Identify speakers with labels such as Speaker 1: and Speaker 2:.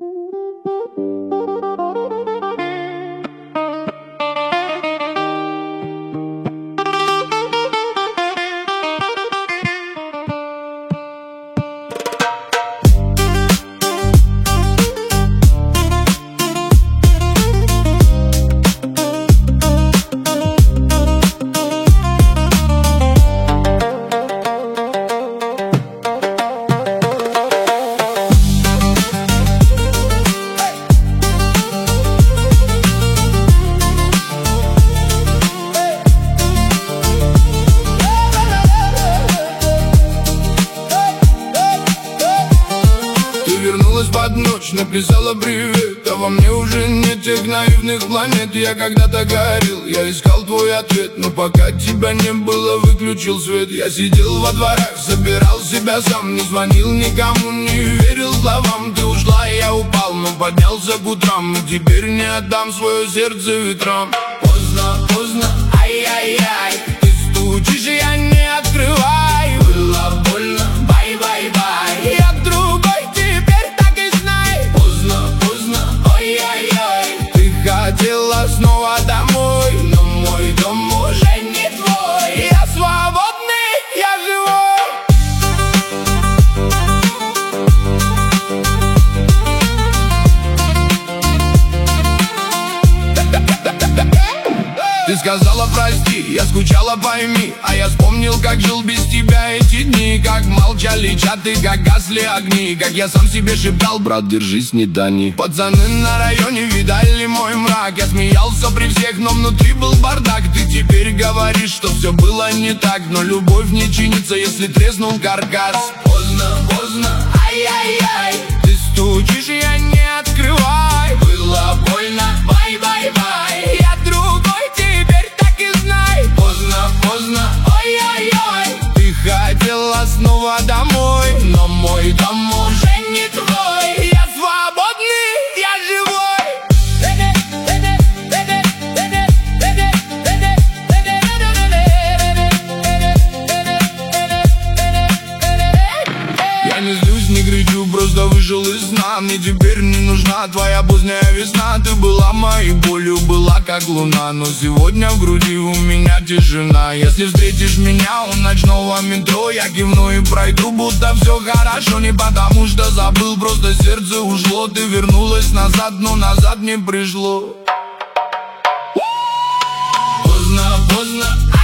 Speaker 1: Под ночь написала привет, а во мне уже нет тех наивных планет. Я когда-то горел, я искал твой ответ, но пока тебя не было, выключил свет. Я сидел во дворах, собирал себя сам, не звонил никому, не верил словам. Ты ушла, и я упал, но поднялся к утрам, и теперь не отдам свое сердце ветрам. Поздно, поздно, ай-яй-яй, ты стучишь, и я не открывай. Было больно, бай-бай-бай, я к другой теперь так и знай. Поздно, поздно, ой-ой-ой, ты хотела снова домой, но мой дом уже не твой. Я свободный, я живой. Ты сказала прости, я скучала, пойми, а я вспомнил, как жил без тебя эти дни. Как молчали чаты, как гасли огни, как я сам себе шептал: брат, держись, не тони. Пацаны на районе видали мой мрак, я смеялся при всех, но внутри был бардак. Ты теперь говоришь, что все было не так, но любовь не чинится, если треснул каркас. Поздно, поздно, ай-яй-яй, ты стучишь, я не открывай. Было больно, бай-бай-бай, я другой теперь так и знай. Поздно, поздно, ой-ой-ой, ты хотела снова домой, но мой дом уже не твой. Я свободный, я живой. Я не злюсь, не кричу, просто вышел из сна. Мне теперь не нужна твоя поздняя весна. Ты была моей болью, была как луна, но сегодня в груди у меня тишина. Если встретишь меня у ночного метро, я кивну и пройду, будто все хорошо. Не потому что забыл, просто сердце ушло. Ты вернулась назад, но назад не пришло. Поздно, поздно,